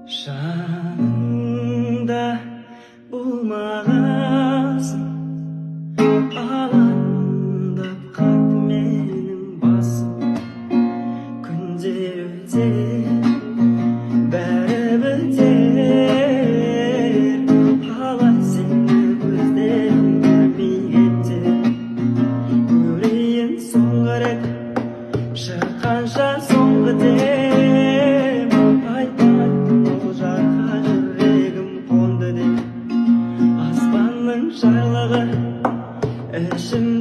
Жаныңда болмағасын алаңдап қалды менің басым. Күндер өтер, бәрі бітер, қалай сені көздерім көрмей кетті. Көрейін соңғы рет шыққанша соңғы дем, айтпадым ол жаққа жүрегім қонды деп. Аспанның жайлығы ішім